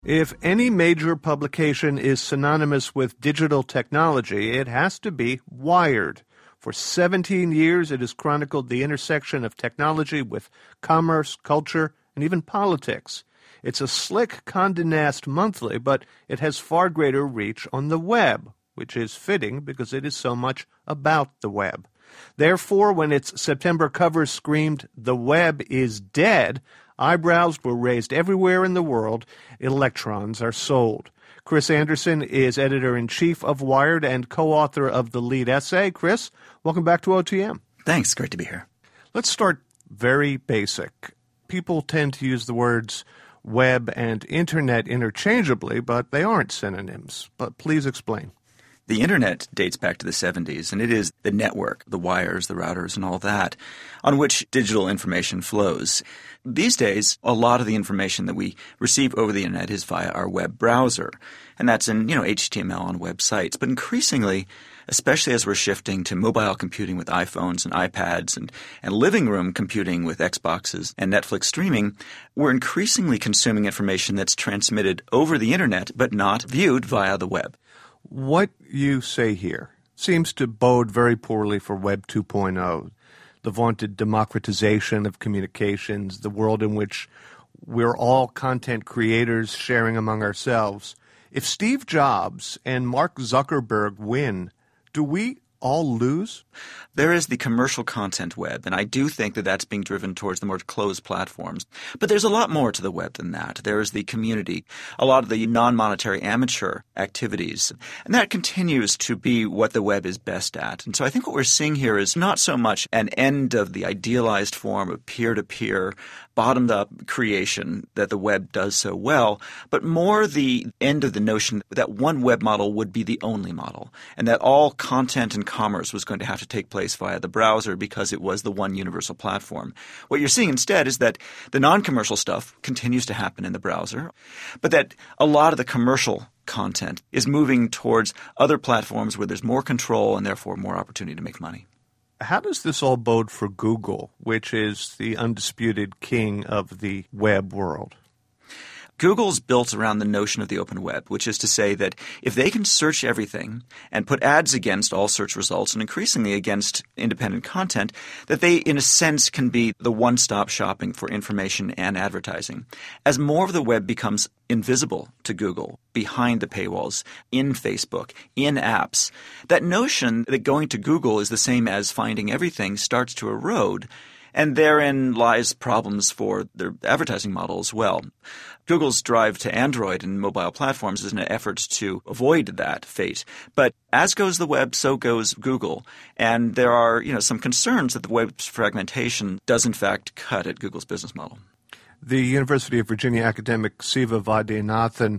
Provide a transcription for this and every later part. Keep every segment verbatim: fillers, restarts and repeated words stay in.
If any major publication is synonymous with digital technology, it has to be Wired. For seventeen years, it has chronicled the intersection of technology with commerce, culture, and even politics. It's a slick, Condé Nast monthly, but it has far greater reach on the web, which is fitting because it is so much about the web. Therefore, when its September cover screamed, "The web is dead," eyebrows were raised everywhere in the world. Electrons are sold. Chris Anderson is editor-in-chief of Wired and co-author of the lead essay. Chris, welcome back to O T M. Thanks. Great to be here. Let's start very basic. People tend to use the words web and internet interchangeably, but they aren't synonyms. But please explain. The Internet dates back to the seventies, and it is the network, the wires, the routers, and all that, on which digital information flows. These days, a lot of the information that we receive over the Internet is via our web browser, and that's in, you know, H T M L on websites. But increasingly, especially as we're shifting to mobile computing with iPhones and iPads and, and living room computing with Xboxes and Netflix streaming, we're increasingly consuming information that's transmitted over the Internet but not viewed via the web. What you say here seems to bode very poorly for Web two point oh, the vaunted democratization of communications, the world in which we're all content creators sharing among ourselves. If Steve Jobs and Mark Zuckerberg win, do we all lose? There is the commercial content web, and I do think that that's being driven towards the more closed platforms. But there's a lot more to the web than that. There is the community, a lot of the non-monetary amateur activities, and that continues to be what the web is best at. And so I think what we're seeing here is not so much an end of the idealized form of peer-to-peer, bottomed-up creation that the web does so well, but more the end of the notion that one web model would be the only model, and that all content and commerce was going to have to take place via the browser because it was the one universal platform. What you're seeing instead is that the non-commercial stuff continues to happen in the browser, but that a lot of the commercial content is moving towards other platforms where there's more control and therefore more opportunity to make money. How does this all bode for Google, which is the undisputed king of the web world? Google's built around the notion of the open web, which is to say that if they can search everything and put ads against all search results and increasingly against independent content, that they, in a sense, can be the one-stop shopping for information and advertising. As more of the web becomes invisible to Google, behind the paywalls, in Facebook, in apps, that notion that going to Google is the same as finding everything starts to erode. And therein lies problems for their advertising model as well. Google's drive to Android and mobile platforms is an effort to avoid that fate. But as goes the web, so goes Google. And there are, you know, some concerns that the web's fragmentation does in fact cut at Google's business model. The University of Virginia academic Siva Vaidyanathan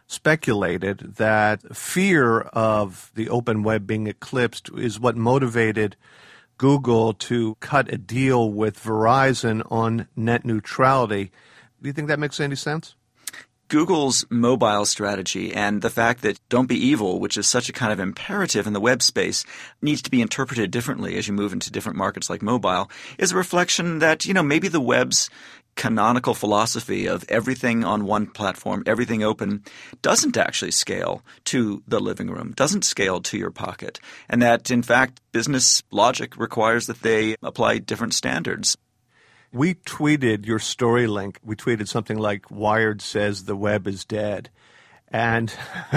speculated that fear of the open web being eclipsed is what motivated Google to cut a deal with Verizon on net neutrality. Do you think that makes any sense? Google's mobile strategy and the fact that don't be evil, which is such a kind of imperative in the web space, needs to be interpreted differently as you move into different markets like mobile, is a reflection that, you know, maybe the web's canonical philosophy of everything on one platform, everything open, doesn't actually scale to the living room, doesn't scale to your pocket, and that, in fact, business logic requires that they apply different standards. We tweeted your story link. We tweeted something like, Wired says the web is dead, and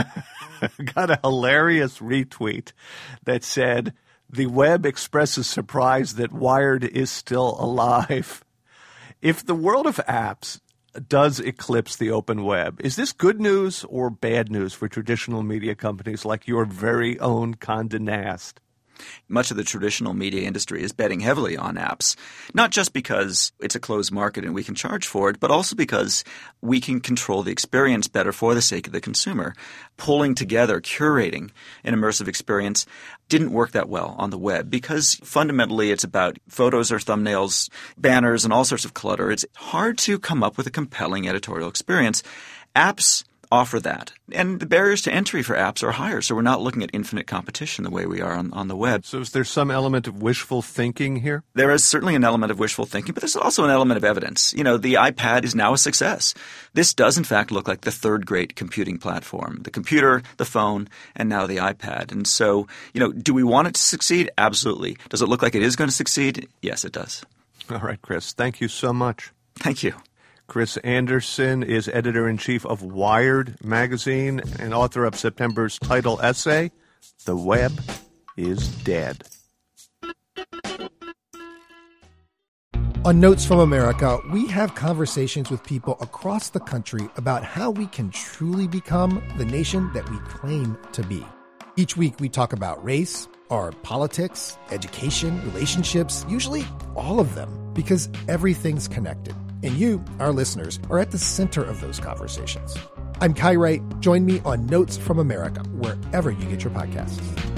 got a hilarious retweet that said, the web expresses surprise that Wired is still alive. If the world of apps does eclipse the open web, is this good news or bad news for traditional media companies like your very own Condé Nast? Much of the traditional media industry is betting heavily on apps, not just because it's a closed market and we can charge for it, but also because we can control the experience better for the sake of the consumer. Pulling together, curating an immersive experience didn't work that well on the web because fundamentally it's about photos or thumbnails, banners, and all sorts of clutter. It's hard to come up with a compelling editorial experience. Apps offer that. And the barriers to entry for apps are higher, so we're not looking at infinite competition the way we are on, on the web. So is there some element of wishful thinking here? There is certainly an element of wishful thinking, but there's also an element of evidence. You know, the iPad is now a success. This does, in fact, look like the third great computing platform. The computer, the phone, and now the iPad. And so, you know, do we want it to succeed? Absolutely. Does it look like it is going to succeed? Yes, it does. All right, Chris. Thank you so much. Thank you. Chris Anderson is editor-in-chief of Wired magazine and author of September's title essay, The Web is Dead. On Notes from America, we have conversations with people across the country about how we can truly become the nation that we claim to be. Each week we talk about race, our politics, education, relationships, usually all of them, because everything's connected. And you, our listeners, are at the center of those conversations. I'm Kai Wright. Join me on Notes from America, wherever you get your podcasts.